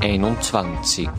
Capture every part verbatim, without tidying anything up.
einundzwanzig.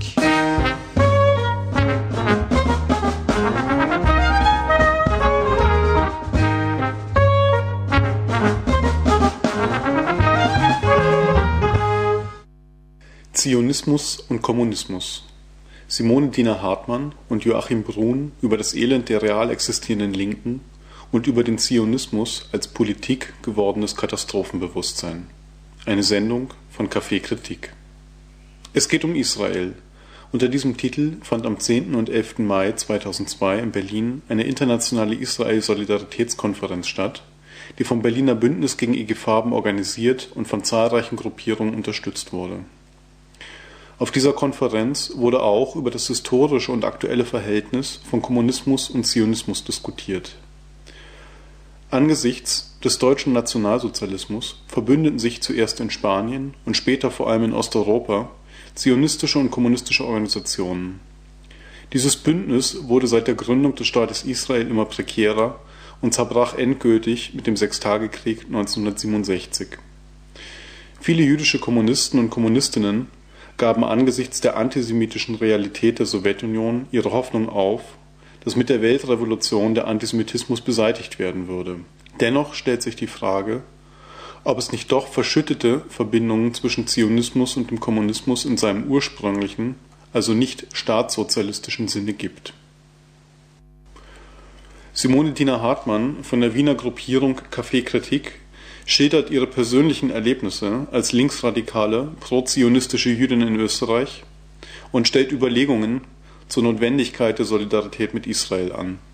Zionismus und Kommunismus. Simone Diener-Hartmann und Joachim Brun über das Elend der real existierenden Linken und über den Zionismus als Politik gewordenes Katastrophenbewusstsein. Eine Sendung von Café Kritik. Es geht um Israel. Unter diesem Titel fand am zehnten und elften Mai zweitausendzwei in Berlin eine internationale Israel-Solidaritätskonferenz statt, die vom Berliner Bündnis gegen I G Farben organisiert und von zahlreichen Gruppierungen unterstützt wurde. Auf dieser Konferenz wurde auch über das historische und aktuelle Verhältnis von Kommunismus und Zionismus diskutiert. Angesichts des deutschen Nationalsozialismus verbündeten sich zuerst in Spanien und später vor allem in Osteuropa zionistische und kommunistische Organisationen. Dieses Bündnis wurde seit der Gründung des Staates Israel immer prekärer und zerbrach endgültig mit dem Sechstagekrieg neunzehnhundertsiebenundsechzig. Viele jüdische Kommunisten und Kommunistinnen gaben angesichts der antisemitischen Realität der Sowjetunion ihre Hoffnung auf, dass mit der Weltrevolution der Antisemitismus beseitigt werden würde. Dennoch stellt sich die Frage, ob es nicht doch verschüttete Verbindungen zwischen Zionismus und dem Kommunismus in seinem ursprünglichen, also nicht staatssozialistischen Sinne gibt. Simone Diener-Hartmann von der Wiener Gruppierung Café Kritik schildert ihre persönlichen Erlebnisse als linksradikale, pro-zionistische Jüdin in Österreich und stellt Überlegungen zur Notwendigkeit der Solidarität mit Israel an.